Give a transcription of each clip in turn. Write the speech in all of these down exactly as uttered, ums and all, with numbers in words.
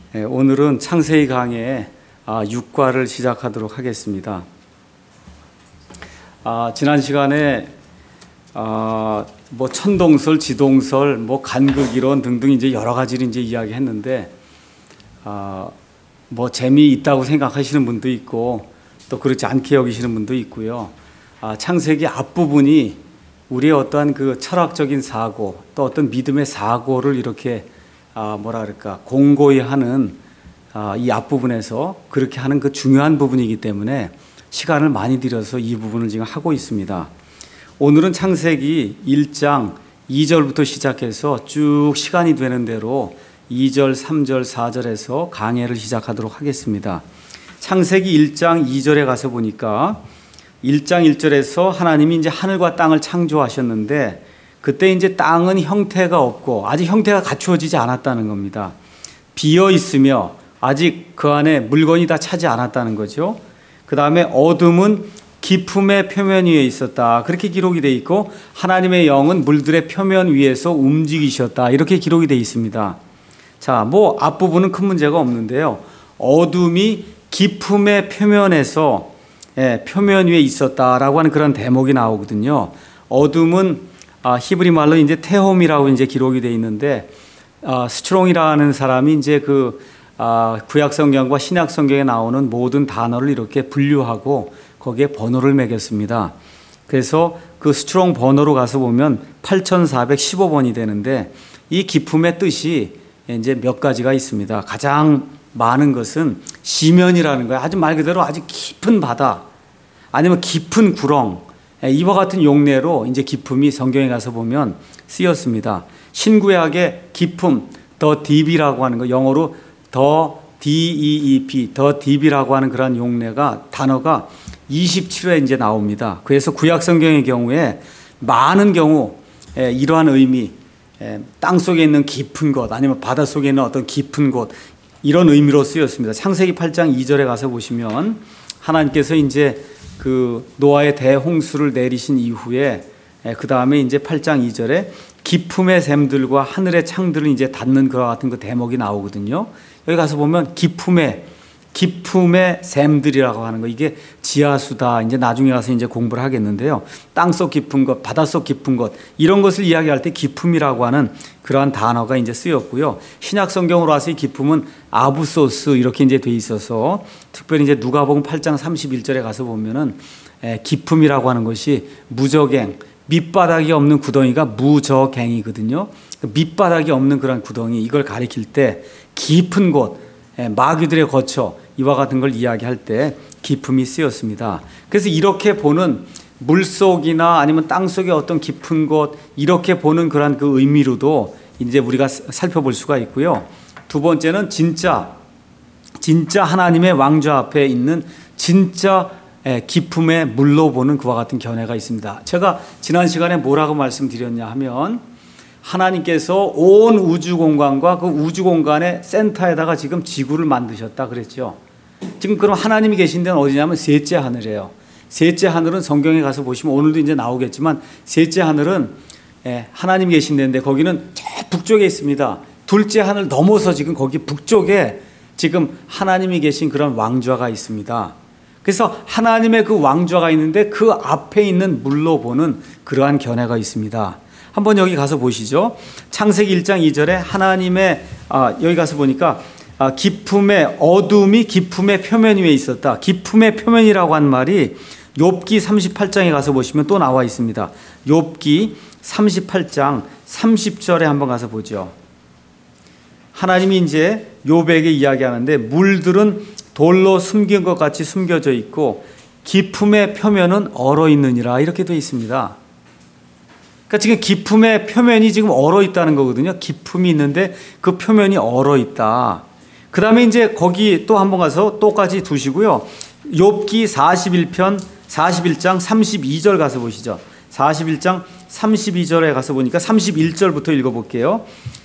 예, 오늘은 창세기 강의 아, 육 과를 시작하도록 하겠습니다. 아, 지난 시간에 아, 뭐 천동설, 지동설, 뭐 간극 이론 등등 이제 여러 가지를 이제 이야기했는데 아, 뭐 재미 있다고 생각하시는 분도 있고 또 그렇지 않게 여기시는 분도 있고요. 아, 창세기 앞부분이 우리의 어떠한 그 철학적인 사고 또 어떤 믿음의 사고를 이렇게 아, 뭐라 그럴까 공고히 하는 아, 이 앞부분에서 그렇게 하는 그 중요한 부분이기 때문에 시간을 많이 들여서 이 부분을 지금 하고 있습니다. 오늘은 창세기 일 장 이 절부터 시작해서 쭉 시간이 되는 대로 이 절, 삼 절, 사 절에서 강해를 시작하도록 하겠습니다. 창세기 일 장 이 절에 가서 보니까 일 장 일 절에서 하나님이 이제 하늘과 땅을 창조하셨는데 그때 이제 땅은 형태가 없고 아직 형태가 갖추어지지 않았다는 겁니다. 비어 있으며 아직 그 안에 물건이 다 차지 않았다는 거죠. 그 다음에 어둠은 깊음의 표면 위에 있었다. 그렇게 기록이 되어 있고 하나님의 영은 물들의 표면 위에서 움직이셨다. 이렇게 기록이 되어 있습니다. 자, 뭐 앞부분은 큰 문제가 없는데요. 어둠이 깊음의 표면에서 예, 표면 위에 있었다라고 하는 그런 대목이 나오거든요. 어둠은 아, 히브리 말로 이제 테홈이라고 이제 기록이 되어 있는데 아, 스트롱이라는 사람이 이제 그 아, 구약 성경과 신약 성경에 나오는 모든 단어를 이렇게 분류하고 거기에 번호를 매겼습니다. 그래서 그 스트롱 번호로 가서 보면 팔천사백십오 번이 되는데 이 깊음의 뜻이 이제 몇 가지가 있습니다. 가장 많은 것은 시면이라는 거예요. 아주 말 그대로 아주 깊은 바다 아니면 깊은 구렁 이와 같은 용례로 이제 깊음이 성경에 가서 보면 쓰였습니다. 신구약의 깊음, 더 딥이라고 하는 거, 영어로 더 디이이피, 더 딥이라고 하는 그런 용례가 단어가 이십칠 회 이제 나옵니다. 그래서 구약 성경의 경우에 많은 경우 이러한 의미, 땅 속에 있는 깊은 곳 아니면 바다 속에 있는 어떤 깊은 곳 이런 의미로 쓰였습니다. 창세기 팔 장 이 절에 가서 보시면 하나님께서 이제 그 노아의 대홍수를 내리신 이후에 그 다음에 이제 팔 장 이 절에 깊음의 샘들과 하늘의 창들을 이제 닫는 그와 같은 그 대목이 나오거든요. 여기 가서 보면 깊음의 깊음의 샘들이라고 하는 거 이게 지하수다. 이제 나중에 가서 이제 공부를 하겠는데요. 땅속 깊은 것, 바닷속 깊은 것 이런 것을 이야기할 때 깊음이라고 하는 그러한 단어가 이제 쓰였고요. 신약 성경으로 와서 이 깊음은 아부소스 이렇게 이제 돼 있어서 특별히 이제 누가복음 팔 장 삼십일 절에 가서 보면은 에, 깊음이라고 하는 것이 무저갱 밑바닥이 없는 구덩이가 무저갱이거든요. 밑바닥이 없는 그런 구덩이 이걸 가리킬 때 깊은 곳 마귀들의 거처 이와 같은 걸 이야기할 때 깊음이 쓰였습니다. 그래서 이렇게 보는 물속이나 아니면 땅속의 어떤 깊은 곳 이렇게 보는 그런 그 의미로도 이제 우리가 살펴볼 수가 있고요. 두 번째는 진짜 진짜 하나님의 왕좌 앞에 있는 진짜 깊음의 물로 보는 그와 같은 견해가 있습니다. 제가 지난 시간에 뭐라고 말씀드렸냐 하면 하나님께서 온 우주 공간과 그 우주 공간의 센터에다가 지금 지구를 만드셨다 그랬죠. 지금 그럼 하나님이 계신 데는 어디냐면 셋째 하늘이에요. 셋째 하늘은 성경에 가서 보시면 오늘도 이제 나오겠지만 셋째 하늘은 하나님이 계신 데인데 거기는 저 북쪽에 있습니다. 둘째 하늘 넘어서 지금 거기 북쪽에 지금 하나님이 계신 그런 왕좌가 있습니다. 그래서 하나님의 그 왕좌가 있는데 그 앞에 있는 물로 보는 그러한 견해가 있습니다. 한번 여기 가서 보시죠. 창세기 일 장 이 절에 하나님의 아, 여기 가서 보니까 아, 깊음의 어둠이 깊음의 표면 위에 있었다. 깊음의 표면이라고 한 말이 욥기 삼십팔 장에 가서 보시면 또 나와 있습니다. 욥기 삼십팔 장 삼십 절에 한번 가서 보죠. 하나님이 이제 욥에게 이야기하는데 물들은 돌로 숨긴 것 같이 숨겨져 있고 깊음의 표면은 얼어 있느니라 이렇게 되어 있습니다. 그러니까 지금 깊음의 표면이 지금 얼어 있다는 거거든요. 깊음이 있는데 그 표면이 얼어 있다. 그 다음에 이제 거기 또 한번 가서 똑같이 두시고요. 욥기 사십일 편 사십일 장 삼십이 절 가서 보시죠. 사십일 장 삼십이 절에 가서 보니까 삼십일 절부터 읽어볼게요.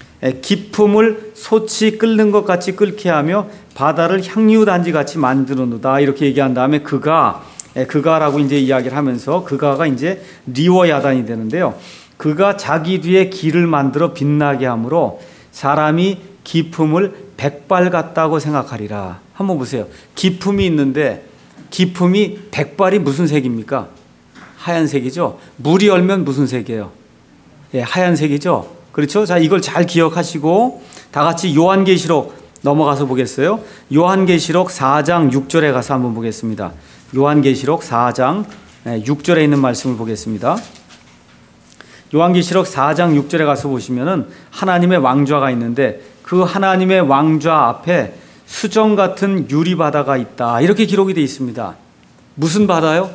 깊음을 솥이 끓는 것 같이 끓게 하며 바다를 향유단지 같이 만들어놓다 이렇게 얘기한 다음에 그가 그가라고 이제 이야기를 하면서 그가가 이제 리워야단이 되는데요. 그가 자기 뒤에 길을 만들어 빛나게 함으로 사람이 깊음을 백발 같다고 생각하리라. 한번 보세요. 기품이 있는데 기품이 백발이 무슨 색입니까? 하얀색이죠. 물이 얼면 무슨 색이에요? 예, 하얀색이죠. 그렇죠? 자, 이걸 잘 기억하시고 다 같이 요한계시록 넘어가서 보겠어요. 요한계시록 사 장 육 절에 가서 한번 보겠습니다. 요한계시록 사 장 육 절에 있는 말씀을 보겠습니다. 요한계시록 사 장 육 절에 가서 보시면은 하나님의 왕좌가 있는데 그 하나님의 왕좌 앞에 수정 같은 유리 바다가 있다. 이렇게 기록이 되어 있습니다. 무슨 바다요?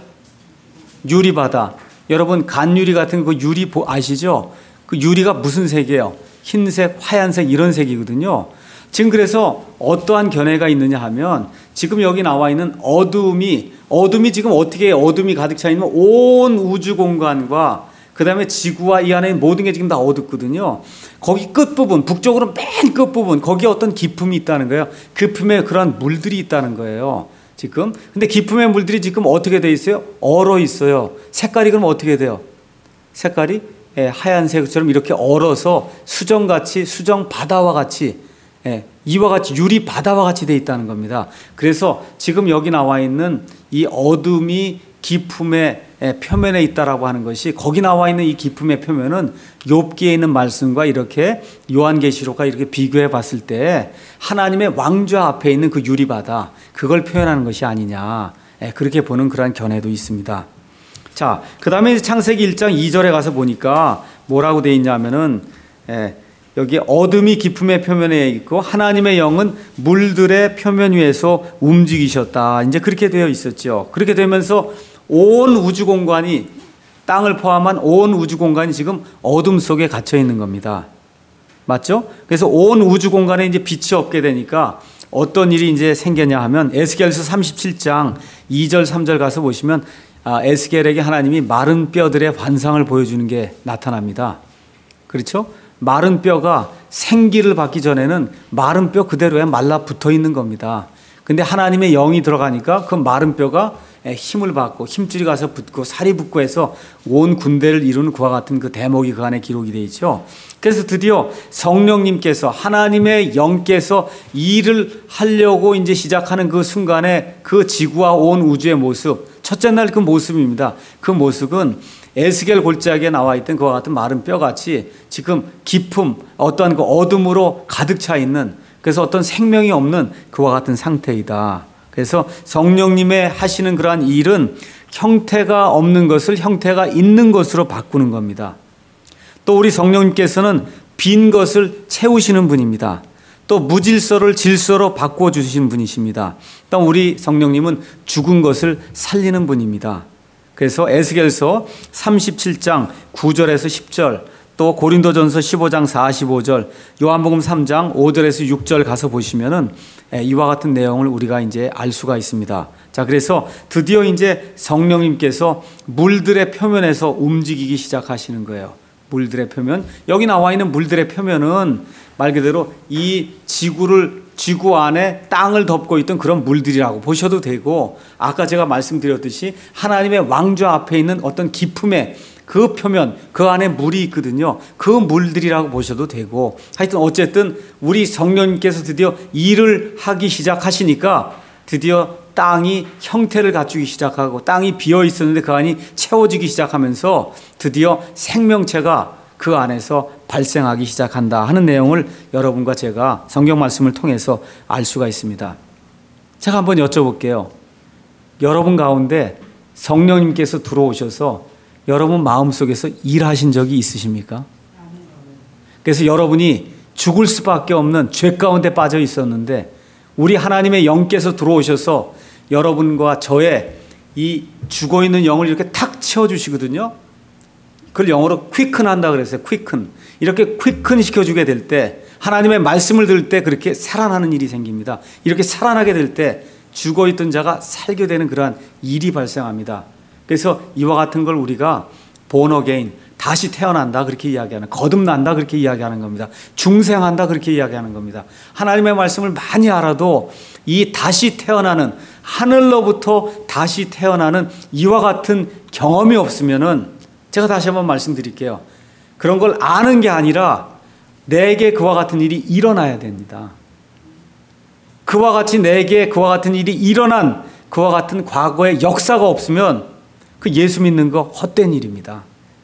유리 바다. 여러분 간유리 같은 그 유리 아시죠? 그 유리가 무슨 색이에요? 흰색, 하얀색 이런 색이거든요. 지금 그래서 어떠한 견해가 있느냐 하면 지금 여기 나와 있는 어둠이 어둠이 지금 어떻게 어둠이 가득 차 있는 온 우주 공간과 그 다음에 지구와 이 안에 모든 게 지금 다 어둡거든요. 거기 끝부분, 북쪽으로 맨 끝부분, 거기에 어떤 기품이 있다는 거예요. 기품에 그러한 물들이 있다는 거예요. 지금. 근데 기품의 물들이 지금 어떻게 돼 있어요? 얼어 있어요. 색깔이 그럼 어떻게 돼요? 색깔이 예, 하얀색처럼 이렇게 얼어서 수정같이, 수정 바다와 같이, 예, 이와 같이 유리 바다와 같이 돼 있다는 겁니다. 그래서 지금 여기 나와 있는 이 어둠이 기품의 표면에 있다라고 하는 것이 거기 나와 있는 이 기품의 표면은 욥기에 있는 말씀과 이렇게 요한계시록과 이렇게 비교해 봤을 때 하나님의 왕좌 앞에 있는 그 유리바다 그걸 표현하는 것이 아니냐 그렇게 보는 그러한 견해도 있습니다. 자, 그 다음에 창세기 일 장 이 절에 가서 보니까 뭐라고 되어 있냐면은 여기 어둠이 기품의 표면에 있고 하나님의 영은 물들의 표면 위에서 움직이셨다. 이제 그렇게 되어 있었죠. 그렇게 되면서 온 우주 공간이 땅을 포함한 온 우주 공간이 지금 어둠 속에 갇혀 있는 겁니다. 맞죠? 그래서 온 우주 공간에 이제 빛이 없게 되니까 어떤 일이 이제 생겼냐 하면 에스겔서 삼십칠 장 이 절 삼 절 가서 보시면 아, 에스겔에게 하나님이 마른 뼈들의 환상을 보여주는 게 나타납니다. 그렇죠? 마른 뼈가 생기를 받기 전에는 마른 뼈 그대로에 말라 붙어 있는 겁니다. 근데 하나님의 영이 들어가니까 그 마른 뼈가 힘을 받고 힘줄이 가서 붙고 살이 붙고 해서 온 군대를 이루는 그와 같은 그 대목이 그 안에 기록이 되어 있죠. 그래서 드디어 성령님께서 하나님의 영께서 일을 하려고 이제 시작하는 그 순간에 그 지구와 온 우주의 모습, 첫째 날 그 모습입니다. 그 모습은 에스겔 골짜기에 나와 있던 그와 같은 마른 뼈같이 지금 기품, 어떠한 그 어둠으로 가득 차 있는 그래서 어떤 생명이 없는 그와 같은 상태이다. 그래서 성령님의 하시는 그러한 일은 형태가 없는 것을 형태가 있는 것으로 바꾸는 겁니다. 또 우리 성령님께서는 빈 것을 채우시는 분입니다. 또 무질서를 질서로 바꾸어 주시는 분이십니다. 또 우리 성령님은 죽은 것을 살리는 분입니다. 그래서 에스겔서 삼십칠 장 구 절에서 십 절 또 고린도전서 십오 장 사십오 절 요한복음 삼 장 오 절에서 육 절 가서 보시면은 이와 같은 내용을 우리가 이제 알 수가 있습니다. 자, 그래서 드디어 이제 성령님께서 물들의 표면에서 움직이기 시작하시는 거예요. 물들의 표면. 여기 나와 있는 물들의 표면은 말 그대로 이 지구를 지구 안에 땅을 덮고 있던 그런 물들이라고 보셔도 되고 아까 제가 말씀드렸듯이 하나님의 왕좌 앞에 있는 어떤 기품의 그 표면, 그 안에 물이 있거든요. 그 물들이라고 보셔도 되고 하여튼 어쨌든 우리 성령님께서 드디어 일을 하기 시작하시니까 드디어 땅이 형태를 갖추기 시작하고 땅이 비어 있었는데 그 안이 채워지기 시작하면서 드디어 생명체가 그 안에서 발생하기 시작한다 하는 내용을 여러분과 제가 성경 말씀을 통해서 알 수가 있습니다. 제가 한번 여쭤볼게요. 여러분 가운데 성령님께서 들어오셔서 여러분 마음속에서 일하신 적이 있으십니까? 그래서 여러분이 죽을 수밖에 없는 죄 가운데 빠져 있었는데 우리 하나님의 영께서 들어오셔서 여러분과 저의 이 죽어있는 영을 이렇게 탁 채워주시거든요. 그걸 영어로 quicken 한다 그랬어요. quicken. 이렇게 quicken 시켜주게 될 때 하나님의 말씀을 들을 때 그렇게 살아나는 일이 생깁니다. 이렇게 살아나게 될 때 죽어있던 자가 살게 되는 그러한 일이 발생합니다. 그래서 이와 같은 걸 우리가 born again, 다시 태어난다 그렇게 이야기하는, 거듭난다 그렇게 이야기하는 겁니다. 중생한다 그렇게 이야기하는 겁니다. 하나님의 말씀을 많이 알아도 이 다시 태어나는, 하늘로부터 다시 태어나는 이와 같은 경험이 없으면은 제가 다시 한번 말씀드릴게요. 그런 걸 아는 게 아니라 내게 그와 같은 일이 일어나야 됩니다. 그와 같이 내게 그와 같은 일이 일어난 그와 같은 과거의 역사가 없으면 그 예수 믿는 거 헛된 일입니다.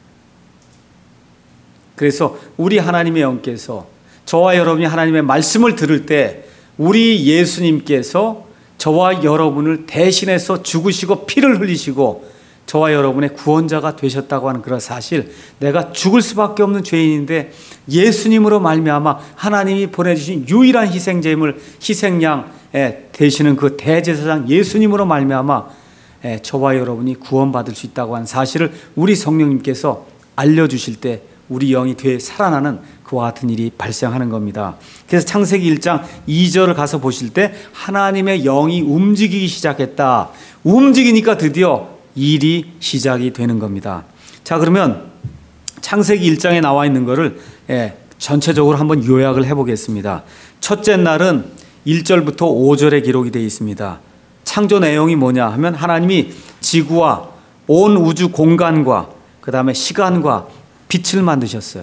그래서 우리 하나님의 영께서 저와 여러분이 하나님의 말씀을 들을 때 우리 예수님께서 저와 여러분을 대신해서 죽으시고 피를 흘리시고 저와 여러분의 구원자가 되셨다고 하는 그런 사실, 내가 죽을 수밖에 없는 죄인인데 예수님으로 말미암아 하나님이 보내주신 유일한 희생제물, 희생양 되시는 그 대제사장 예수님으로 말미암아 저와 여러분이 구원받을 수 있다고 하는 사실을 우리 성령님께서 알려주실 때 우리 영이 되어 살아나는 그와 같은 일이 발생하는 겁니다. 그래서 창세기 일 장 이 절을 가서 보실 때 하나님의 영이 움직이기 시작했다. 움직이니까 드디어 일이 시작이 되는 겁니다. 자, 그러면 창세기 일 장에 나와 있는 거를 예, 전체적으로 한번 요약을 해보겠습니다. 첫째 날은 일 절부터 오 절에 기록이 되어 있습니다. 창조 내용이 뭐냐 하면 하나님이 지구와 온 우주 공간과 그 다음에 시간과 빛을 만드셨어요.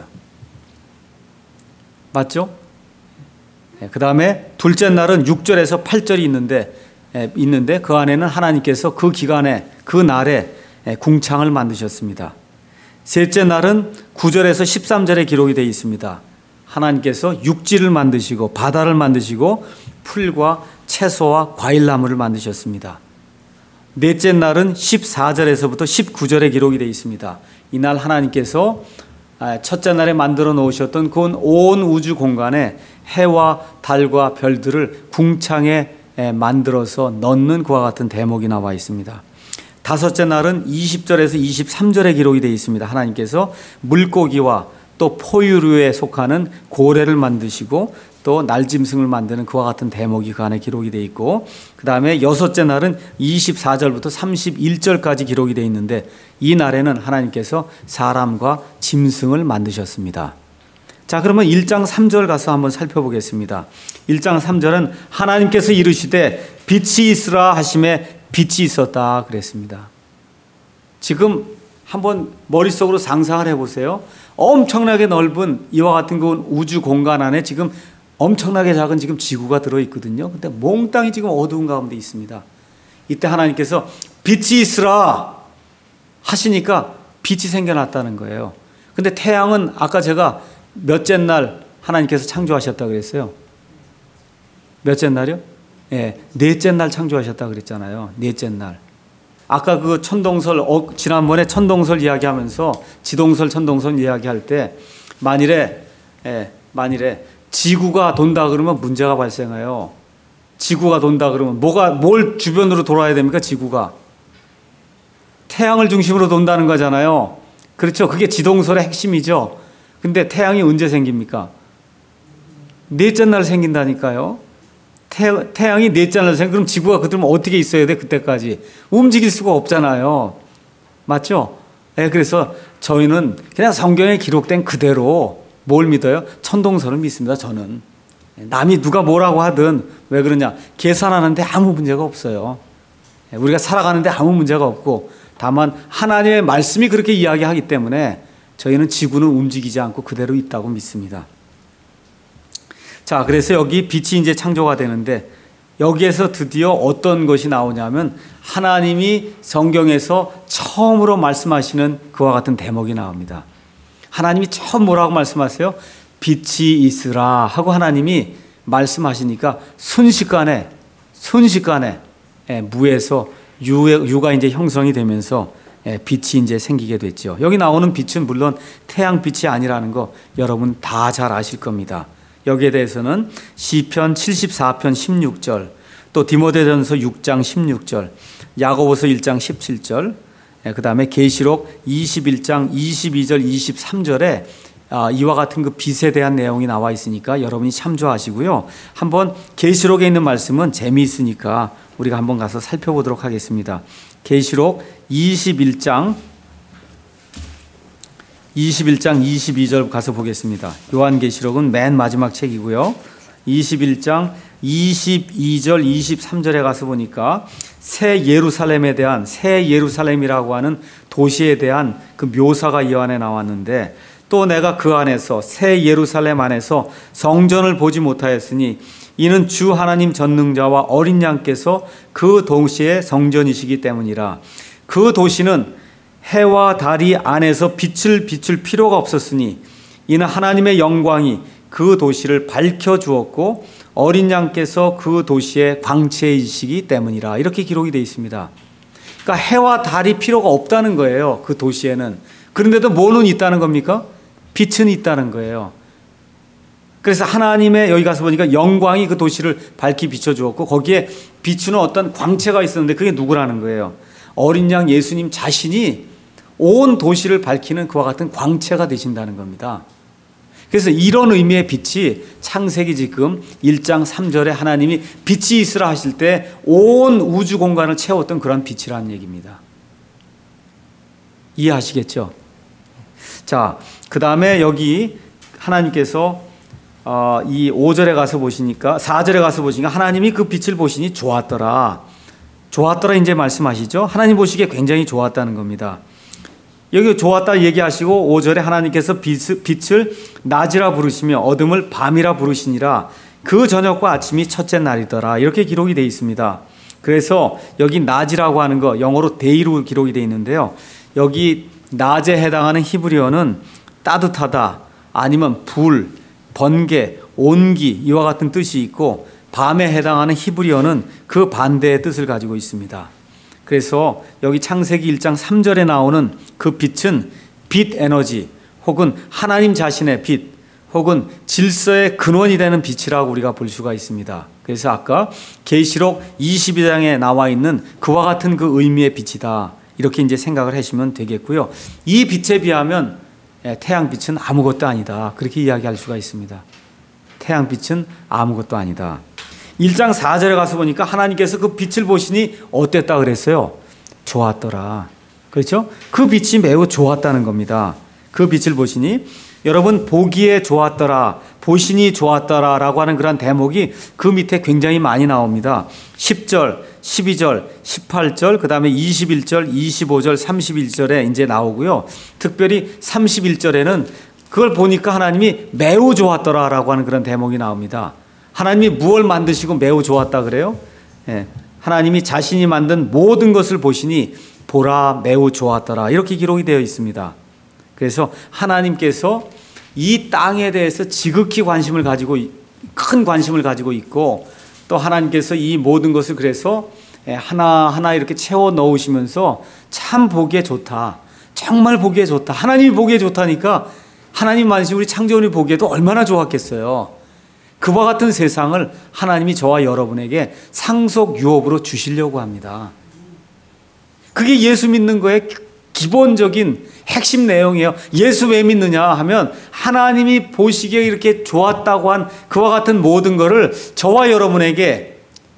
맞죠? 예, 그 다음에 둘째 날은 육 절에서 팔 절이 있는데 예, 있는데 그 안에는 하나님께서 그 기간에 그 날에 예, 궁창을 만드셨습니다. 셋째 날은 구 절에서 십삼 절에 기록이 되어 있습니다. 하나님께서 육지를 만드시고 바다를 만드시고 풀과 채소와 과일나무를 만드셨습니다. 넷째 날은 십사 절에서부터 십구 절에 기록이 되어 있습니다. 이날 하나님께서 첫째 날에 만들어 놓으셨던 그 온 우주 공간에 해와 달과 별들을 궁창에 만들어서 넣는 그와 같은 대목이 나와 있습니다. 다섯째 날은 이십 절에서 이십삼 절에 기록이 되어 있습니다. 하나님께서 물고기와 또 포유류에 속하는 고래를 만드시고 또 날짐승을 만드는 그와 같은 대목이 그 안에 기록이 되어 있고, 그 다음에 여섯째 날은 이십사 절부터 삼십일 절까지 기록이 되어 있는데 이 날에는 하나님께서 사람과 짐승을 만드셨습니다. 자, 그러면 일 장 삼 절 가서 한번 살펴보겠습니다. 일 장 삼 절은 하나님께서 이르시되 빛이 있으라 하심에 빛이 있었다 그랬습니다. 지금 한번 머릿속으로 상상을 해보세요. 엄청나게 넓은 이와 같은 그 우주 공간 안에 지금 엄청나게 작은 지금 지구가 들어있거든요. 근데 몽땅이 지금 어두운 가운데 있습니다. 이때 하나님께서 빛이 있으라 하시니까 빛이 생겨났다는 거예요. 근데 태양은 아까 제가 몇째 날 하나님께서 창조하셨다 그랬어요? 몇째 날이요? 예, 넷째 날 창조하셨다 그랬잖아요. 넷째 날. 아까 그 천동설, 어, 지난번에 천동설 이야기하면서 지동설, 천동설 이야기할 때 만일에, 예, 만일에 지구가 돈다 그러면 문제가 발생해요. 지구가 돈다 그러면 뭐가, 뭘 주변으로 돌아야 됩니까? 지구가. 태양을 중심으로 돈다는 거잖아요. 그렇죠. 그게 지동설의 핵심이죠. 근데 태양이 언제 생깁니까? 넷째 날 생긴다니까요. 태, 태양이 넷째 날 생겨. 그럼 지구가 그러면 어떻게 있어야 돼? 그때까지 움직일 수가 없잖아요. 맞죠? 네, 그래서 저희는 그냥 성경에 기록된 그대로 뭘 믿어요? 천동설을 믿습니다. 저는 남이 누가 뭐라고 하든. 왜 그러냐? 계산하는데 아무 문제가 없어요. 우리가 살아가는데 아무 문제가 없고, 다만 하나님의 말씀이 그렇게 이야기하기 때문에 저희는 지구는 움직이지 않고 그대로 있다고 믿습니다. 자, 그래서 여기 빛이 이제 창조가 되는데 여기에서 드디어 어떤 것이 나오냐면 하나님이 성경에서 처음으로 말씀하시는 그와 같은 대목이 나옵니다. 하나님이 처음 뭐라고 말씀하세요? 빛이 있으라 하고 하나님이 말씀하시니까 순식간에 순식간에 무에서 유가 이제 형성이 되면서 빛이 이제 생기게 됐죠. 여기 나오는 빛은 물론 태양빛이 아니라는 거 여러분 다 잘 아실 겁니다. 여기에 대해서는 시편 칠십사 편 십육 절, 또 디모데전서 육 장 십육 절, 야고보서 일 장 십칠 절, 그 다음에 계시록 이십일 장 이십이 절 이십삼 절에 이와 같은 그 빛에 대한 내용이 나와 있으니까 여러분이 참조하시고요. 한번 계시록에 있는 말씀은 재미있으니까 우리가 한번 가서 살펴보도록 하겠습니다. 계시록 이십일 장 이십일 장 이십이 절 가서 보겠습니다. 요한계시록은 맨 마지막 책이고요. 이십일 장 이십이 절 이십삼 절에 가서 보니까 새 예루살렘에 대한, 새 예루살렘이라고 하는 도시에 대한 그 묘사가 이 안에 나왔는데, 또 내가 그 안에서 새 예루살렘 안에서 성전을 보지 못하였으니 이는 주 하나님 전능자와 어린 양께서 그 도시의 성전이시기 때문이라. 그 도시는 해와 달이 안에서 빛을 비출 필요가 없었으니 이는 하나님의 영광이 그 도시를 밝혀 주었고 어린 양께서 그 도시의 광채이시기 때문이라. 이렇게 기록이 되어 있습니다. 그러니까 해와 달이 필요가 없다는 거예요. 그 도시에는. 그런데도 뭐는 있다는 겁니까? 빛은 있다는 거예요. 그래서 하나님의, 여기 가서 보니까 영광이 그 도시를 밝히 비춰주었고 거기에 비추는 어떤 광채가 있었는데 그게 누구라는 거예요? 어린 양 예수님 자신이 온 도시를 밝히는 그와 같은 광채가 되신다는 겁니다. 그래서 이런 의미의 빛이 창세기 지금 일 장 삼 절에 하나님이 빛이 있으라 하실 때 온 우주 공간을 채웠던 그런 빛이라는 얘기입니다. 이해하시겠죠? 자, 그 다음에 여기 하나님께서 어, 이 오 절에 가서 보시니까, 사 절에 가서 보시니까 하나님이 그 빛을 보시니 좋았더라. 좋았더라 이제 말씀하시죠. 하나님 보시기에 굉장히 좋았다는 겁니다. 여기 좋았다 얘기하시고 오 절에 하나님께서 빛, 빛을 낮이라 부르시며 어둠을 밤이라 부르시니라. 그 저녁과 아침이 첫째 날이더라. 이렇게 기록이 되어 있습니다. 그래서 여기 낮이라고 하는 거 영어로 day로 기록이 되어 있는데요. 여기 낮에 해당하는 히브리어는 따뜻하다, 아니면 불, 번개, 온기 이와 같은 뜻이 있고 밤에 해당하는 히브리어는 그 반대의 뜻을 가지고 있습니다. 그래서 여기 창세기 일 장 삼 절에 나오는 그 빛은 빛 에너지 혹은 하나님 자신의 빛 혹은 질서의 근원이 되는 빛이라고 우리가 볼 수가 있습니다. 그래서 아까 계시록 이십이 장에 나와 있는 그와 같은 그 의미의 빛이다. 이렇게 이제 생각을 하시면 되겠고요. 이 빛에 비하면 태양빛은 아무것도 아니다. 그렇게 이야기할 수가 있습니다. 태양빛은 아무것도 아니다. 일 장 사 절에 가서 보니까 하나님께서 그 빛을 보시니 어땠다 그랬어요? 좋았더라. 그렇죠? 그 빛이 매우 좋았다는 겁니다. 그 빛을 보시니 여러분 보기에 좋았더라, 보시니 좋았더라 라고 하는 그런 대목이 그 밑에 굉장히 많이 나옵니다. 십 절, 십이 절, 십팔 절, 그 다음에 이십일 절, 이십오 절, 삼십일 절에 이제 나오고요. 특별히 삼십일 절에는 그걸 보니까 하나님이 매우 좋았더라 라고 하는 그런 대목이 나옵니다. 하나님이 무엇을 만드시고 매우 좋았다 그래요? 예, 하나님이 자신이 만든 모든 것을 보시니 보라 매우 좋았더라. 이렇게 기록이 되어 있습니다. 그래서 하나님께서 이 땅에 대해서 지극히 관심을 가지고, 큰 관심을 가지고 있고 또 하나님께서 이 모든 것을 그래서 하나하나 이렇게 채워 넣으시면서 참 보기에 좋다. 정말 보기에 좋다. 하나님이 보기에 좋다니까 하나님 만드신 우리 창조원이 보기에도 얼마나 좋았겠어요. 그와 같은 세상을 하나님이 저와 여러분에게 상속 유업으로 주시려고 합니다. 그게 예수 믿는 거의 기본적인 핵심 내용이에요. 예수 왜 믿느냐 하면 하나님이 보시기에 이렇게 좋았다고 한 그와 같은 모든 것을 저와 여러분에게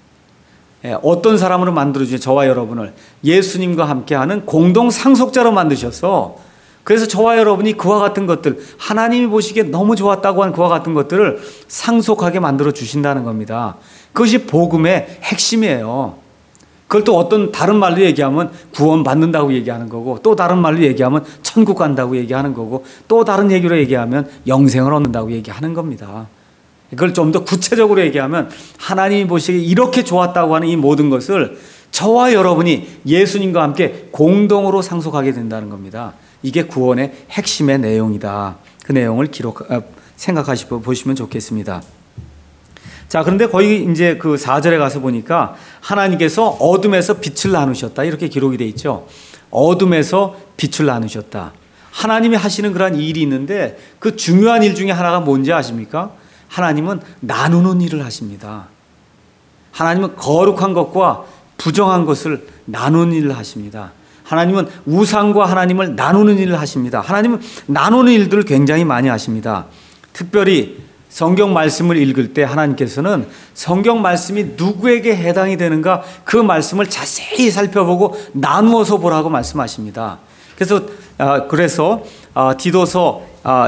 어떤 사람으로 만들어주죠? 저와 여러분을 예수님과 함께하는 공동 상속자로 만드셔서, 그래서 저와 여러분이 그와 같은 것들, 하나님이 보시기에 너무 좋았다고 한 그와 같은 것들을 상속하게 만들어 주신다는 겁니다. 그것이 복음의 핵심이에요. 그걸 또 어떤 다른 말로 얘기하면 구원 받는다고 얘기하는 거고, 또 다른 말로 얘기하면 천국 간다고 얘기하는 거고, 또 다른 얘기로 얘기하면 영생을 얻는다고 얘기하는 겁니다. 그걸 좀 더 구체적으로 얘기하면 하나님이 보시기에 이렇게 좋았다고 하는 이 모든 것을 저와 여러분이 예수님과 함께 공동으로 상속하게 된다는 겁니다. 이게 구원의 핵심의 내용이다. 그 내용을 기록, 생각하시고 보시면 좋겠습니다. 자, 그런데 거기 이제 그 사 절에 가서 보니까 하나님께서 어둠에서 빛을 나누셨다. 이렇게 기록이 되어 있죠. 어둠에서 빛을 나누셨다. 하나님이 하시는 그런 일이 있는데 그 중요한 일 중에 하나가 뭔지 아십니까? 하나님은 나누는 일을 하십니다. 하나님은 거룩한 것과 부정한 것을 나누는 일을 하십니다. 하나님은 우상과 하나님을 나누는 일을 하십니다. 하나님은 나누는 일들을 굉장히 많이 하십니다. 특별히 성경 말씀을 읽을 때 하나님께서는 성경 말씀이 누구에게 해당이 되는가 그 말씀을 자세히 살펴보고 나누어서 보라고 말씀하십니다. 그래서 그래서 디도서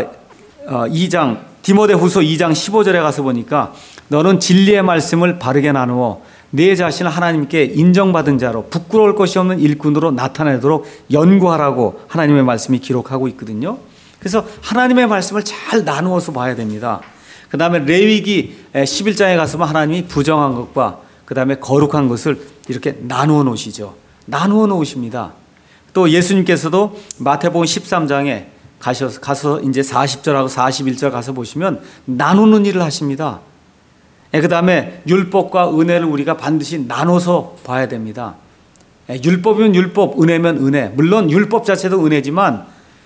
이 장, 디모데후서 이 장 십오 절에 가서 보니까 너는 진리의 말씀을 바르게 나누어 내 자신을 하나님께 인정받은 자로 부끄러울 것이 없는 일꾼으로 나타내도록 연구하라고 하나님의 말씀이 기록하고 있거든요. 그래서 하나님의 말씀을 잘 나누어서 봐야 됩니다. 그 다음에 레위기 십일 장에 가서 하나님이 부정한 것과 그 다음에 거룩한 것을 이렇게 나누어 놓으시죠. 나누어 놓으십니다. 또 예수님께서도 마태복음 십삼 장에 가셔서 가서 이제 사십 절하고 사십일 절 가서 보시면 나누는 일을 하십니다. 그 다음에 율법과 은혜를 우리가 반드시 나눠서 봐야 됩니다. 율법이면 율법, 은혜면 은혜. 물론 율법 자체도 은혜지만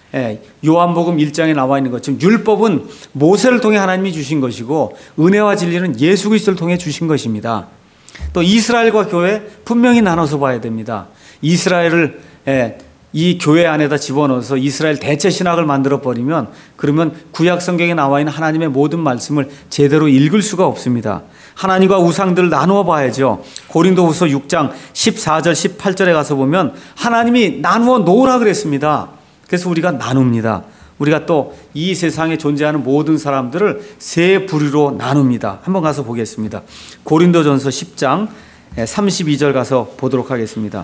요한복음 일 장에 나와 있는 것처럼 율법은 모세를 통해 하나님이 주신 것이고 은혜와 진리는 예수 그리스도를 통해 주신 것입니다. 또 이스라엘과 교회 분명히 나눠서 봐야 됩니다. 이스라엘을 이 교회 안에다 집어넣어서 이스라엘 대체 신학을 만들어 버리면 그러면 구약 성경에 나와 있는 하나님의 모든 말씀을 제대로 읽을 수가 없습니다. 하나님과 우상들을 나누어 봐야죠. 고린도후서 육 장 십사 절 십팔 절에 가서 보면 하나님이 나누어 놓으라 그랬습니다. 그래서 우리가 나눕니다. 우리가 또 이 세상에 존재하는 모든 사람들을 세 부류로 나눕니다. 한번 가서 보겠습니다. 고린도전서 십 장 삼십이 절 가서 보도록 하겠습니다.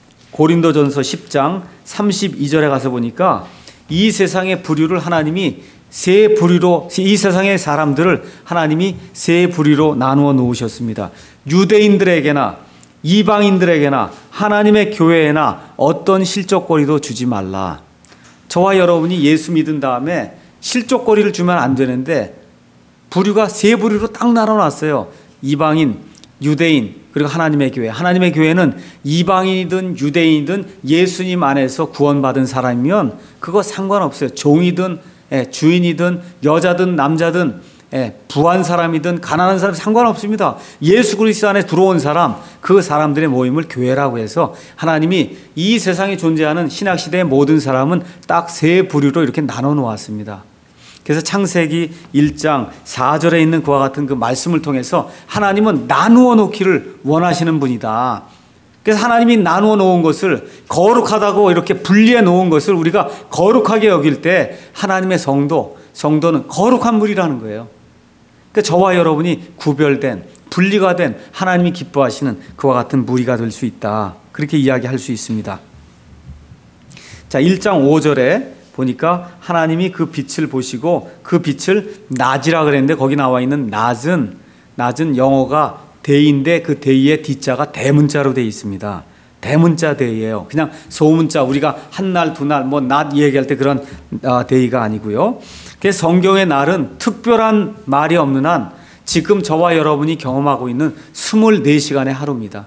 고린도전서 십 장 삼십이 절에 가서 보니까 이 세상의 부류를 하나님이 세 부류로, 이 세상의 사람들을 하나님이 세 부류로 나누어 놓으셨습니다. 유대인들에게나 이방인들에게나 하나님의 교회에나 어떤 실족거리도 주지 말라. 저와 여러분이 예수 믿은 다음에 실족거리를 주면 안 되는데 부류가 세 부류로 딱 나눠놨어요. 이방인, 유대인, 그리고 하나님의 교회. 하나님의 교회는 이방인이든 유대인이든 예수님 안에서 구원받은 사람이면 그거 상관없어요. 종이든 주인이든 여자든 남자든 부한 사람이든 가난한 사람 상관없습니다. 예수 그리스도 안에 들어온 사람, 그 사람들의 모임을 교회라고 해서 하나님이 이 세상에 존재하는 신약시대의 모든 사람은 딱 세 부류로 이렇게 나눠 놓았습니다. 그래서 창세기 일 장 사 절에 있는 그와 같은 그 말씀을 통해서 하나님은 나누어 놓기를 원하시는 분이다. 그래서 하나님이 나누어 놓은 것을 거룩하다고 이렇게 분리해 놓은 것을 우리가 거룩하게 여길 때 하나님의 성도, 성도는 거룩한 물이라는 거예요. 그러니까 저와 여러분이 구별된, 분리가 된 하나님이 기뻐하시는 그와 같은 무리가 될 수 있다. 그렇게 이야기할 수 있습니다. 자, 일 장 오 절에 보니까 하나님이 그 빛을 보시고 그 빛을 낮이라 그랬는데 거기 나와 있는 낮은, 낮은 영어가 대인데 그 대의의 D자가 대문자로 되어 있습니다. 대문자 대의예요. 그냥 소문자, 우리가 한 날, 두 날, 뭐 낮 얘기할 때 그런 대의가 아니고요. 그래서 성경의 날은 특별한 말이 없는 한 지금 저와 여러분이 경험하고 있는 이십사 시간의 하루입니다.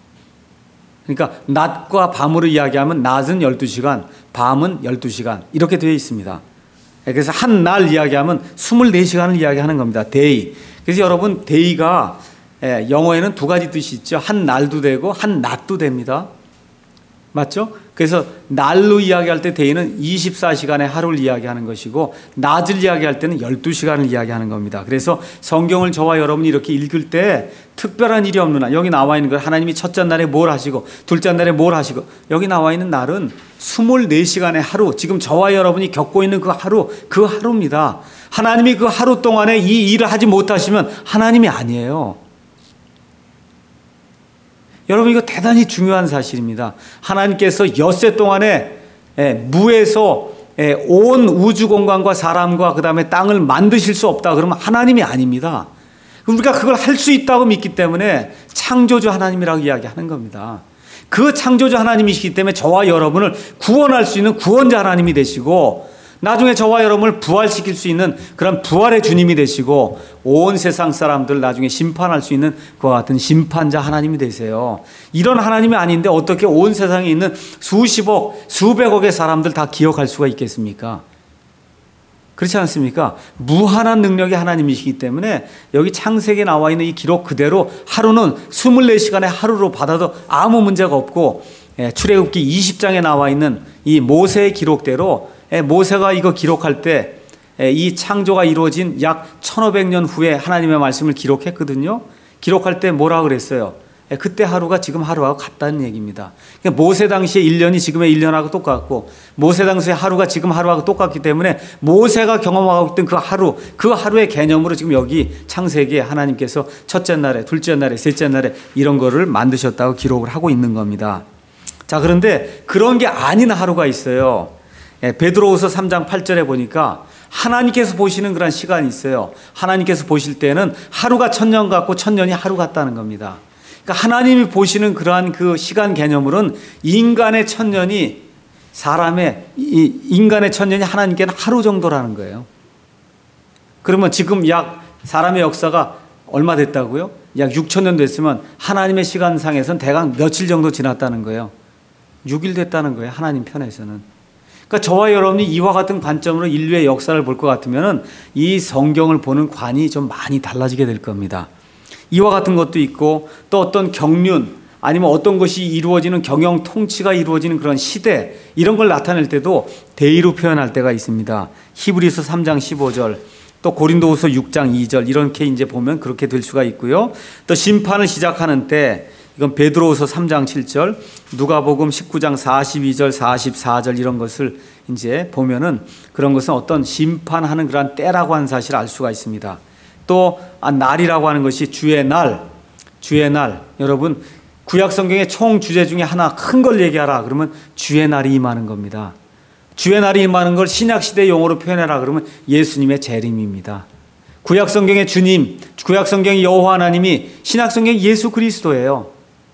그러니까 낮과 밤으로 이야기하면 낮은 열두 시간, 밤은 열두 시간 이렇게 되어 있습니다. 그래서 한 날 이야기하면 이십사 시간을 이야기하는 겁니다. 데이. 그래서 여러분 데이가 영어에는 두 가지 뜻이 있죠. 한 날도 되고 한 낮도 됩니다. 맞죠? 그래서 날로 이야기할 때 데이는 이십사 시간의 하루를 이야기하는 것이고 낮을 이야기할 때는 열두 시간을 이야기하는 겁니다. 그래서 성경을 저와 여러분이 이렇게 읽을 때 특별한 일이 없는 날, 여기 나와 있는 거 하나님이 첫째 날에 뭘 하시고 둘째 날에 뭘 하시고 여기 나와 있는 날은 이십사 시간의 하루, 지금 저와 여러분이 겪고 있는 그 하루, 그 하루입니다. 하나님이 그 하루 동안에 이 일을 하지 못하시면 하나님이 아니에요. 여러분 이거 대단히 중요한 사실입니다. 하나님께서 엿새 동안에 무에서 온 우주 공간과 사람과 그 다음에 땅을 만드실 수 없다 그러면 하나님이 아닙니다. 우리가 그걸 할 수 있다고 믿기 때문에 창조주 하나님이라고 이야기하는 겁니다. 그 창조주 하나님이시기 때문에 저와 여러분을 구원할 수 있는 구원자 하나님이 되시고 나중에 저와 여러분을 부활시킬 수 있는 그런 부활의 주님이 되시고 온 세상 사람들 나중에 심판할 수 있는 그와 같은 심판자 하나님이 되세요. 이런 하나님이 아닌데 어떻게 온 세상에 있는 수십억, 수백억의 사람들 다 기억할 수가 있겠습니까? 그렇지 않습니까? 무한한 능력의 하나님이시기 때문에 여기 창세기에 나와 있는 이 기록 그대로 하루는 이십사 시간의 하루로 받아도 아무 문제가 없고 출애굽기 이십 장에 나와 있는 이 모세의 기록대로 모세가 이거 기록할 때 이 창조가 이루어진 약 천오백 년 후에 하나님의 말씀을 기록했거든요. 기록할 때 뭐라 그랬어요? 그때 하루가 지금 하루하고 같다는 얘기입니다. 그러니까 모세 당시의 일 년이 지금의 일 년하고 똑같고 모세 당시의 하루가 지금 하루하고 똑같기 때문에 모세가 경험하고 있던 그 하루, 그 하루의 개념으로 지금 여기 창세기에 하나님께서 첫째 날에, 둘째 날에, 셋째 날에 이런 거를 만드셨다고 기록을 하고 있는 겁니다. 자, 그런데 그런 게 아닌 하루가 있어요. 베드로후서 삼 장 팔 절에 보니까 하나님께서 보시는 그런 시간이 있어요. 하나님께서 보실 때는 하루가 천년 같고 천년이 하루 같다는 겁니다. 그러니까 하나님이 보시는 그러한 그 시간 개념으로는 인간의 천년이 사람의 이 인간의 천년이 하나님께는 하루 정도라는 거예요. 그러면 지금 약 사람의 역사가 얼마 됐다고요? 약 육천 년 됐으면 하나님의 시간상에서는 대강 며칠 정도 지났다는 거예요. 육 일 됐다는 거예요. 하나님 편에서는. 그러니까 저와 여러분이 이와 같은 관점으로 인류의 역사를 볼 것 같으면은 이 성경을 보는 관이 좀 많이 달라지게 될 겁니다. 이와 같은 것도 있고 또 어떤 경륜 아니면 어떤 것이 이루어지는 경영 통치가 이루어지는 그런 시대 이런 걸 나타낼 때도 대의로 표현할 때가 있습니다. 히브리서 삼 장 십오 절 또 고린도후서 육 장 이 절 이렇게 이제 보면 그렇게 될 수가 있고요. 또 심판을 시작하는 때 이건 베드로후서 삼 장 칠 절, 누가복음 십구 장 사십이 절, 사십사 절 이런 것을 이제 보면은 그런 것은 어떤 심판하는 그러한 때라고 하는 사실을 알 수가 있습니다. 또 날이라고 하는 것이 주의 날, 주의 날. 여러분 구약 성경의 총 주제 중에 하나 큰 걸 얘기하라 그러면 주의 날이 임하는 겁니다. 주의 날이 임하는 걸 신약 시대 용어로 표현해라 그러면 예수님의 재림입니다. 구약 성경의 주님, 구약 성경의 여호와 하나님이 신약 성경의 예수 그리스도예요.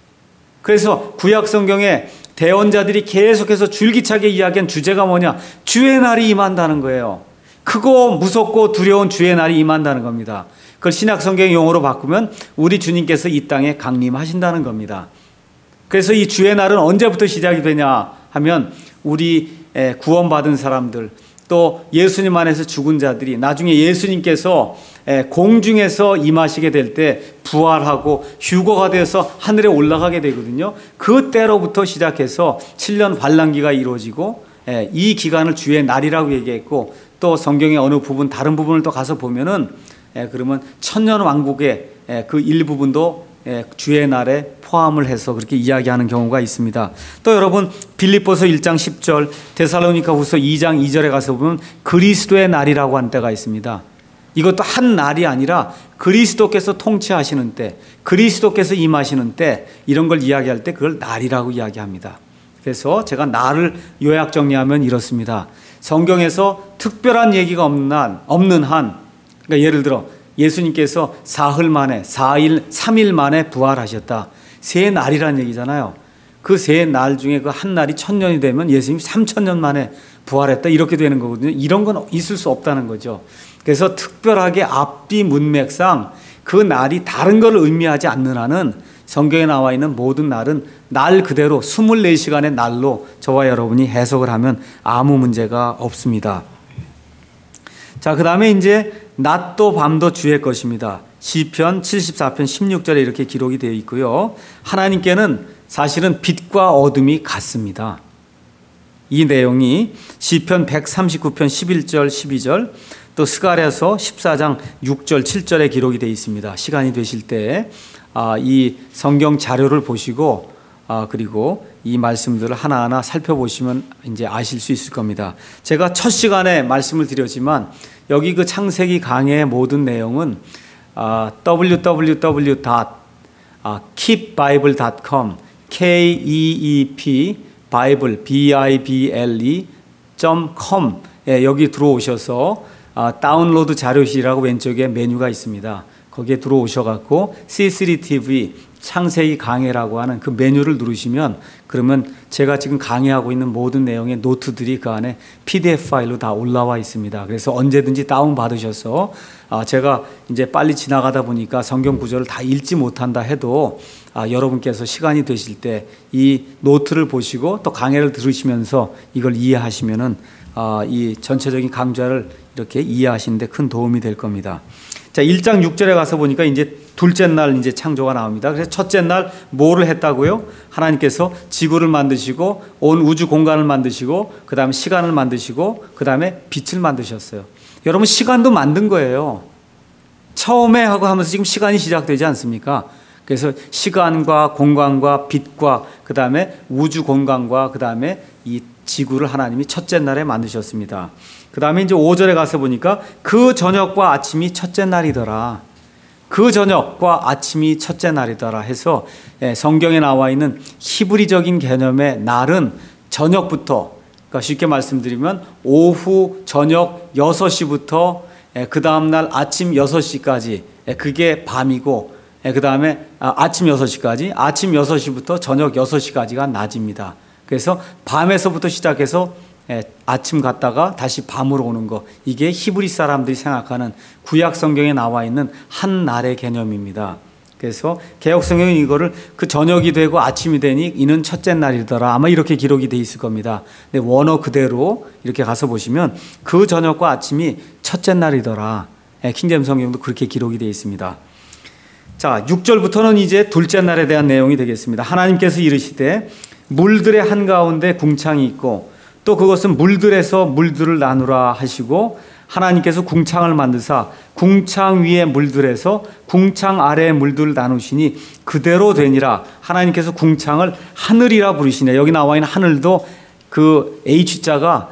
그래서 구약 성경의 대언자들이 계속해서 줄기차게 이야기한 주제가 뭐냐? 주의 날이 임한다는 거예요. 크고 무섭고 두려운 주의 날이 임한다는 겁니다. 그걸 신약 성경 용어로 바꾸면 우리 주님께서 이 땅에 강림하신다는 겁니다. 그래서 이 주의 날은 언제부터 시작이 되냐 하면 우리 구원받은 사람들 또 예수님 안에서 죽은 자들이 나중에 예수님께서 공중에서 임하시게 될 때 부활하고 휴거가 되어서 하늘에 올라가게 되거든요. 그때로부터 시작해서 칠 년 환란기가 이루어지고 이 기간을 주의 날이라고 얘기했고 또 성경의 어느 부분 다른 부분을 또 가서 보면은 그러면 천년 왕국의 그 일부분도 주의 날에 포함을 해서 그렇게 이야기하는 경우가 있습니다. 또 여러분 빌립보서 일 장 십 절 데살로니가후서 이 장 이 절에 가서 보면 그리스도의 날이라고 하는 때가 있습니다. 이것도 한 날이 아니라 그리스도께서 통치하시는 때, 그리스도께서 임하시는 때 이런 걸 이야기할 때 그걸 날이라고 이야기합니다. 그래서 제가 날을 요약 정리하면 이렇습니다. 성경에서 특별한 얘기가 없는 한, 없는 한 그러니까 예를 들어 예수님께서 사흘 만에 사 일, 삼 일 만에 부활하셨다. 세 날이라는 얘기잖아요. 그 세 날 중에 그 한 날이 천년이 되면 예수님이 삼천 년 만에 부활했다. 이렇게 되는 거거든요. 이런 건 있을 수 없다는 거죠. 그래서 특별하게 앞뒤 문맥상 그 날이 다른 걸 의미하지 않는 한은 성경에 나와 있는 모든 날은 날 그대로 이십사 시간의 날로 저와 여러분이 해석을 하면 아무 문제가 없습니다. 자, 그 다음에 이제 낮도 밤도 주의 것입니다. 시편 칠십사 편 십육 절에 이렇게 기록이 되어 있고요. 하나님께는 사실은 빛과 어둠이 같습니다. 이 내용이 시편 백삼십구 편 십일 절 십이 절 또 스가랴서 십사 장 육 절 칠 절에 기록이 되어 있습니다. 시간이 되실 때 이 성경 자료를 보시고 그리고 이 말씀들을 하나하나 살펴보시면 이제 아실 수 있을 겁니다. 제가 첫 시간에 말씀을 드렸지만 여기 그 창세기 강해의 모든 내용은 더블유 더블유 더블유 닷 keep bible 닷 com K E E P Bible B I B L E .com 예, 여기 들어오셔서 다운로드 자료실이라고 왼쪽에 메뉴가 있습니다. 거기에 들어오셔갖고 씨 쓰리 티비 창세기 강해라고 하는 그 메뉴를 누르시면 그러면 제가 지금 강의하고 있는 모든 내용의 노트들이 그 안에 피디에프 파일로 다 올라와 있습니다. 그래서 언제든지 다운 받으셔서 제가 이제 빨리 지나가다 보니까 성경 구절을 다 읽지 못한다 해도 여러분께서 시간이 되실 때 이 노트를 보시고 또 강의를 들으시면서 이걸 이해하시면은 이 전체적인 강좌를 이렇게 이해하시는데 큰 도움이 될 겁니다. 자, 일 장 육 절에 가서 보니까 이제 둘째 날 이제 창조가 나옵니다. 그래서 첫째 날 뭐를 했다고요? 하나님께서 지구를 만드시고 온 우주 공간을 만드시고 그 다음에 시간을 만드시고 그 다음에 빛을 만드셨어요. 여러분 시간도 만든 거예요. 처음에 하고 하면서 지금 시간이 시작되지 않습니까? 그래서 시간과 공간과 빛과 그 다음에 우주 공간과 그 다음에 이 지구를 하나님이 첫째 날에 만드셨습니다. 그 다음에 이제 오 절에 가서 보니까 그 저녁과 아침이 첫째 날이더라. 그 저녁과 아침이 첫째 날이더라 해서 성경에 나와 있는 히브리적인 개념의 날은 저녁부터 그러니까 쉽게 말씀드리면 오후 저녁 여섯 시부터 그 다음날 아침 여섯 시까지 그게 밤이고, 그 다음에 아침 여섯 시까지, 아침 여섯 시부터 저녁 여섯 시까지가 낮입니다. 그래서 밤에서부터 시작해서 아침 갔다가 다시 밤으로 오는 거, 이게 히브리 사람들이 생각하는 구약 성경에 나와 있는 한 날의 개념입니다. 그래서 개혁 성경은 이거를 그 저녁이 되고 아침이 되니 이는 첫째 날이더라, 아마 이렇게 기록이 돼 있을 겁니다. 근데 원어 그대로 이렇게 가서 보시면 그 저녁과 아침이 첫째 날이더라. 킹제임 성경도 그렇게 기록이 되어 있습니다. 자, 육 절부터는 이제 둘째 날에 대한 내용이 되겠습니다. 하나님께서 이르시되 물들의 한가운데 궁창이 있고 또 그것은 물들에서 물들을 나누라 하시고, 하나님께서 궁창을 만드사 궁창 위에 물들에서 궁창 아래에 물들을 나누시니 그대로 되니라. 하나님께서 궁창을 하늘이라 부르시네. 여기 나와 있는 하늘도 그 H자가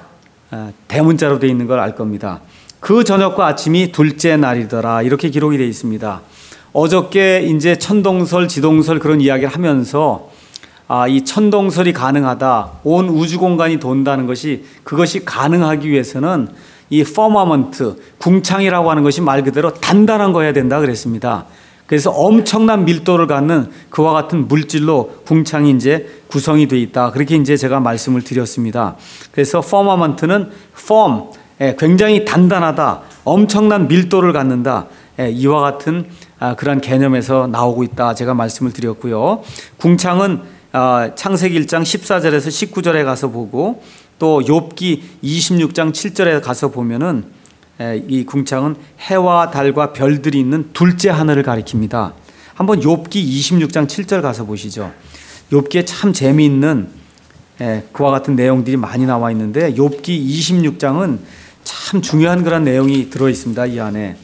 대문자로 되어 있는 걸 알 겁니다. 그 저녁과 아침이 둘째 날이더라, 이렇게 기록이 되어 있습니다. 어저께 이제 천동설, 지동설 그런 이야기를 하면서 아, 이 천동설이 가능하다, 온 우주 공간이 돈다는 것이, 그것이 가능하기 위해서는 이 퍼머먼트, 궁창이라고 하는 것이 말 그대로 단단한 거여야 된다 그랬습니다. 그래서 엄청난 밀도를 갖는 그와 같은 물질로 궁창이 이제 구성이 되어 있다, 그렇게 이제 제가 말씀을 드렸습니다. 그래서 퍼머먼트는 펌, 굉장히 단단하다, 엄청난 밀도를 갖는다, 이와 같은 그런 개념에서 나오고 있다, 제가 말씀을 드렸고요. 궁창은 창세기 일 장 십사 절에서 십구 절에 가서 보고, 또 욥기 이십육 장 칠 절에 가서 보면은 이 궁창은 해와 달과 별들이 있는 둘째 하늘을 가리킵니다. 한번 욥기 이십육 장 칠 절 가서 보시죠. 욥기에 참 재미있는 그와 같은 내용들이 많이 나와 있는데, 욥기 이십육 장은 참 중요한 그런 내용이 들어 있습니다. 이 안에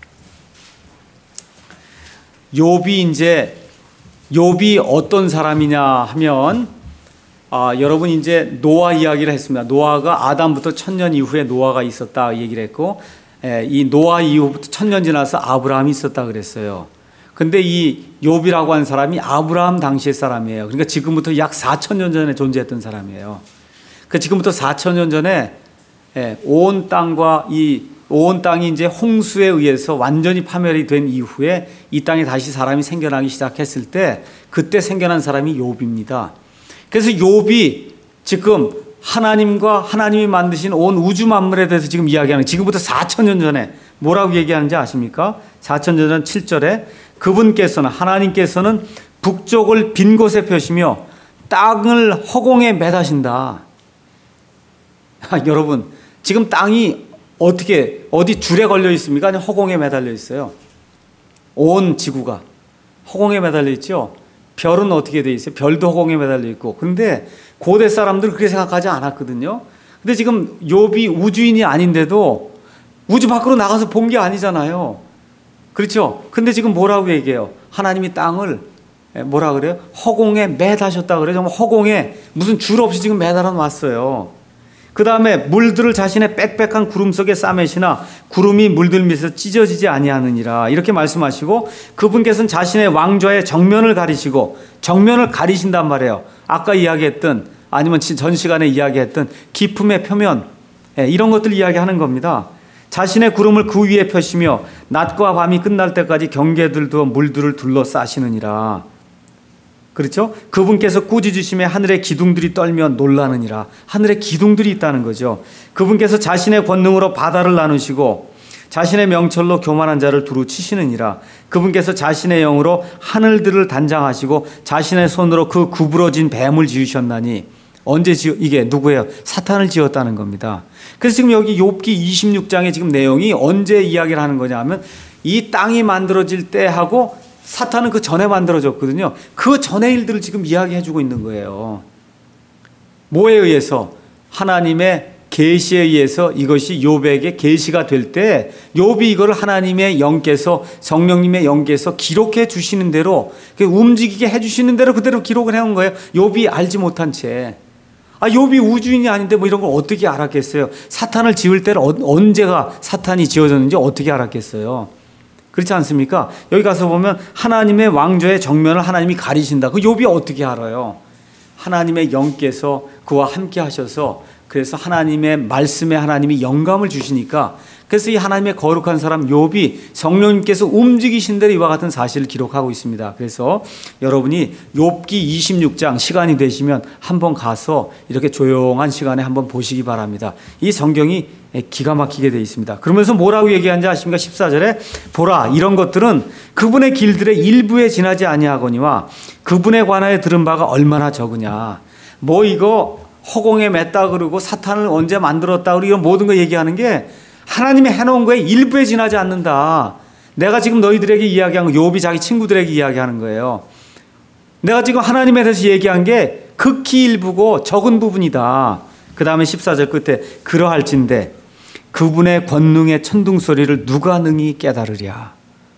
욥이 이제 욥이 어떤 사람이냐 하면, 아, 여러분 이제 노아 이야기를 했습니다. 노아가 아담부터 천년 이후에 노아가 있었다 얘기를 했고, 에, 이 노아 이후부터 천년 지나서 아브라함이 있었다 그랬어요. 근데 이 욥이라고 한 사람이 아브라함 당시의 사람이에요. 그러니까 지금부터 약 사천 년 전에 존재했던 사람이에요. 그 지금부터 사천 년 전에 에, 온 땅과 이 온 땅이 이제 홍수에 의해서 완전히 파멸이 된 이후에 이 땅에 다시 사람이 생겨나기 시작했을 때, 그때 생겨난 사람이 욥입니다. 그래서 욥이 지금 하나님과 하나님이 만드신 온 우주 만물에 대해서 지금 이야기하는, 지금부터 사천 년 전에 뭐라고 얘기하는지 아십니까? 사천 년 전 칠 절에 그분께서는, 하나님께서는 북쪽을 빈 곳에 펴시며 땅을 허공에 매다신다. 여러분, 지금 땅이 어떻게, 어디 줄에 걸려 있습니까? 아니면 허공에 매달려 있어요? 온 지구가 허공에 매달려 있죠? 별은 어떻게 돼 있어요? 별도 허공에 매달려 있고. 그런데 고대 사람들은 그렇게 생각하지 않았거든요. 근데 지금 욥이 우주인이 아닌데도 우주 밖으로 나가서 본 게 아니잖아요. 그렇죠? 근데 지금 뭐라고 얘기해요? 하나님이 땅을 뭐라 그래요? 허공에 매다셨다 그래요. 정말 허공에 무슨 줄 없이 지금 매달아 놨어요. 그 다음에 물들을 자신의 빽빽한 구름 속에 싸매시나 구름이 물들 밑에서 찢어지지 아니하느니라, 이렇게 말씀하시고, 그분께서는 자신의 왕좌의 정면을 가리시고, 정면을 가리신단 말이에요. 아까 이야기했던, 아니면 전 시간에 이야기했던 기품의 표면, 이런 것들 이야기하는 겁니다. 자신의 구름을 그 위에 펴시며 낮과 밤이 끝날 때까지 경계들도 물들을 둘러싸시느니라. 그렇죠? 그분께서 꾸짖으심에 하늘의 기둥들이 떨며 놀라느니라. 하늘의 기둥들이 있다는 거죠. 그분께서 자신의 권능으로 바다를 나누시고 자신의 명철로 교만한 자를 두루 치시느니라. 그분께서 자신의 영으로 하늘들을 단장하시고 자신의 손으로 그 구부러진 뱀을 지으셨나니. 언제 지어, 이게 누구예요? 사탄을 지었다는 겁니다. 그래서 지금 여기 욥기 이십육 장의 지금 내용이 언제 이야기를 하는 거냐 하면, 이 땅이 만들어질 때 하고 사탄은 그 전에 만들어졌거든요. 그 전의 일들을 지금 이야기해 주고 있는 거예요. 뭐에 의해서? 하나님의 계시에 의해서 이것이 욥에게 계시가 될 때, 욥이 이거를 하나님의 영께서, 성령님의 영께서 기록해 주시는 대로, 움직이게 해 주시는 대로 그대로 기록을 해온 거예요. 욥이 알지 못한 채. 아, 욥이 우주인이 아닌데 뭐 이런 걸 어떻게 알았겠어요? 사탄을 지을 때를 언제가 사탄이 지어졌는지 어떻게 알았겠어요? 그렇지 않습니까? 여기 가서 보면 하나님의 왕좌의 정면을 하나님이 가리신다. 그 욥이 어떻게 알아요? 하나님의 영께서 그와 함께 하셔서 그래서 하나님의 말씀에 하나님이 영감을 주시니까, 그래서 이 하나님의 거룩한 사람 욥이 성령님께서 움직이신 대로 이와 같은 사실을 기록하고 있습니다. 그래서 여러분이 욥기 이십육 장 시간이 되시면 한번 가서 이렇게 조용한 시간에 한번 보시기 바랍니다. 이 성경이 기가 막히게 되어 있습니다. 그러면서 뭐라고 얘기하는지 아십니까? 십사 절에 보라, 이런 것들은 그분의 길들의 일부에 지나지 아니하거니와 그분에 관하여 들은 바가 얼마나 적으냐. 뭐 이거 허공에 맸다 그러고 사탄을 언제 만들었다 그러고 이런 모든 거 얘기하는 게 하나님이 해놓은 거에 일부에 지나지 않는다. 내가 지금 너희들에게 이야기한 거 욥이 자기 친구들에게 이야기하는 거예요. 내가 지금 하나님에 대해서 얘기한 게 극히 일부고 적은 부분이다. 그 다음에 십사 절 끝에 그러할진대 그분의 권능의 천둥소리를 누가 능히 깨달으랴.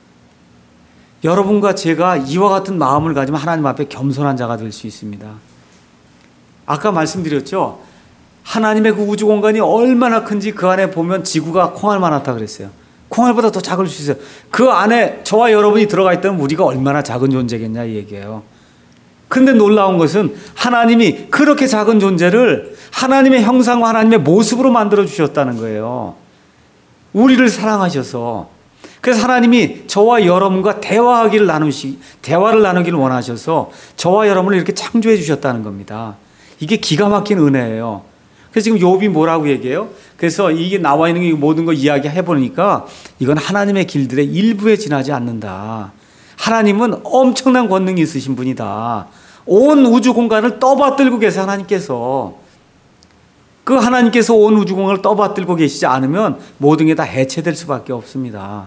여러분과 제가 이와 같은 마음을 가지면 하나님 앞에 겸손한 자가 될 수 있습니다. 아까 말씀드렸죠. 하나님의 그 우주 공간이 얼마나 큰지 그 안에 보면 지구가 콩알만 하다 그랬어요. 콩알보다 더 작을 수 있어요. 그 안에 저와 여러분이 들어가 있다면 우리가 얼마나 작은 존재겠냐 이 얘기예요. 근데 놀라운 것은 하나님이 그렇게 작은 존재를 하나님의 형상과 하나님의 모습으로 만들어 주셨다는 거예요. 우리를 사랑하셔서. 그래서 하나님이 저와 여러분과 대화하기를 나누시, 대화를 나누기를 원하셔서 저와 여러분을 이렇게 창조해 주셨다는 겁니다. 이게 기가 막힌 은혜예요. 그래서 지금 욥이 뭐라고 얘기해요? 그래서 이게 나와 있는 게 모든 거 이야기해 보니까 이건 하나님의 길들의 일부에 지나지 않는다. 하나님은 엄청난 권능이 있으신 분이다. 온 우주 공간을 떠받들고 계세요. 하나님께서. 그 하나님께서 온 우주 공간을 떠받들고 계시지 않으면 모든 게 다 해체될 수밖에 없습니다.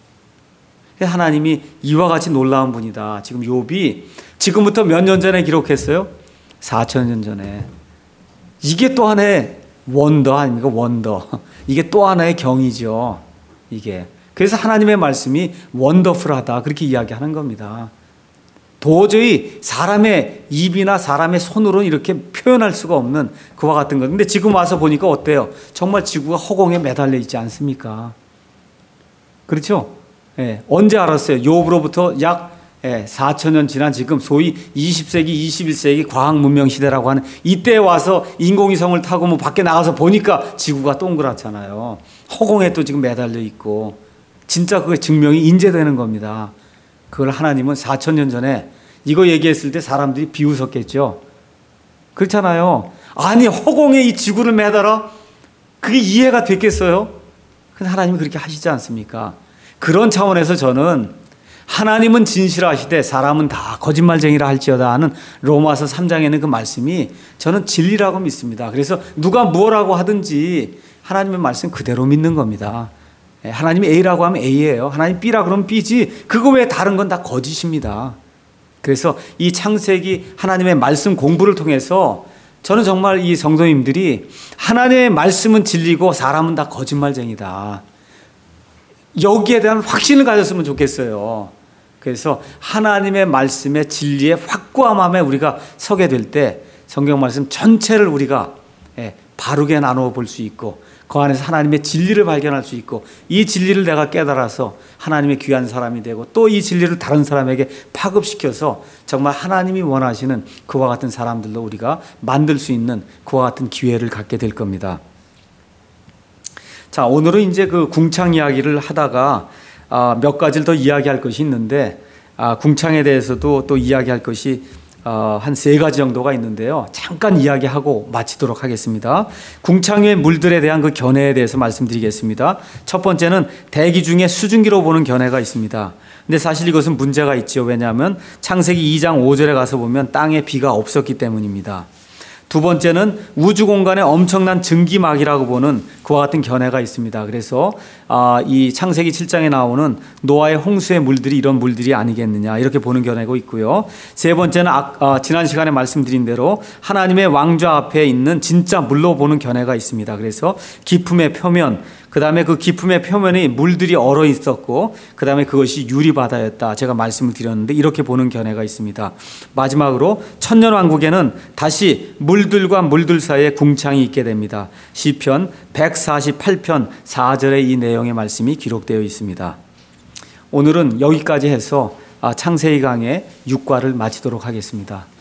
하나님이 이와 같이 놀라운 분이다. 지금 욥이 지금부터 몇 년 전에 기록했어요? 사천 년 전에. 이게 또 하나의 원더 아닙니까? 원더. 이게 또 하나의 경이죠. 이게. 그래서 하나님의 말씀이 원더풀하다. 그렇게 이야기하는 겁니다. 도저히 사람의 입이나 사람의 손으로는 이렇게 표현할 수가 없는 그와 같은 것. 근데 지금 와서 보니까 어때요? 정말 지구가 허공에 매달려 있지 않습니까? 그렇죠? 예. 언제 알았어요? 욥으로부터 약 예, 사천 년 지난 지금 소위 이십 세기, 이십일 세기 과학문명 시대라고 하는 이때 와서 인공위성을 타고 뭐 밖에 나가서 보니까 지구가 동그랗잖아요. 허공에 또 지금 매달려 있고 진짜 그게 증명이 인제되는 겁니다. 그걸 하나님은 사천 년 전에 이거 얘기했을 때 사람들이 비웃었겠죠. 그렇잖아요. 아니 허공에 이 지구를 매달아? 그게 이해가 됐겠어요? 근데 하나님이 그렇게 하시지 않습니까? 그런 차원에서 저는 하나님은 진실하시되 사람은 다 거짓말쟁이라 할지어다 하는 로마서 삼 장에는 그 말씀이 저는 진리라고 믿습니다. 그래서 누가 뭐라고 하든지 하나님의 말씀 그대로 믿는 겁니다. 하나님이 A라고 하면 A예요. 하나님 B라 그러면 B지 그거 외에 다른 건 다 거짓입니다. 그래서 이 창세기 하나님의 말씀 공부를 통해서 저는 정말 이 성도님들이 하나님의 말씀은 진리고 사람은 다 거짓말쟁이다. 여기에 대한 확신을 가졌으면 좋겠어요. 그래서 하나님의 말씀의 진리의 확고함에 우리가 서게 될 때 성경 말씀 전체를 우리가 바르게 나누어 볼 수 있고 그 안에서 하나님의 진리를 발견할 수 있고 이 진리를 내가 깨달아서 하나님의 귀한 사람이 되고 또 이 진리를 다른 사람에게 파급시켜서 정말 하나님이 원하시는 그와 같은 사람들로 우리가 만들 수 있는 그와 같은 기회를 갖게 될 겁니다. 자, 오늘은 이제 그 궁창 이야기를 하다가 아, 몇 가지를 더 이야기할 것이 있는데 아, 궁창에 대해서도 또 이야기할 것이 어, 한 세 가지 정도가 있는데요. 잠깐 이야기하고 마치도록 하겠습니다. 궁창의 물들에 대한 그 견해에 대해서 말씀드리겠습니다. 첫 번째는 대기 중에 수증기로 보는 견해가 있습니다. 근데 사실 이것은 문제가 있죠. 왜냐하면 창세기 이 장 오 절에 가서 보면 땅에 비가 없었기 때문입니다. 두 번째는 우주 공간에 엄청난 증기막이라고 보는 그와 같은 견해가 있습니다. 그래서 이 창세기 칠 장에 나오는 노아의 홍수의 물들이 이런 물들이 아니겠느냐 이렇게 보는 견해가 있고요. 세 번째는 지난 시간에 말씀드린 대로 하나님의 왕좌 앞에 있는 진짜 물로 보는 견해가 있습니다. 그래서 기품의 표면, 그 다음에 그 기품의 표면에 물들이 얼어 있었고 그 다음에 그것이 유리바다였다. 제가 말씀을 드렸는데 이렇게 보는 견해가 있습니다. 마지막으로 천년왕국에는 다시 물들과 물들 사이에 궁창이 있게 됩니다. 시편 백사십팔 편 사 절에 이 내용의 말씀이 기록되어 있습니다. 오늘은 여기까지 해서 창세기 강의 육 과를 마치도록 하겠습니다.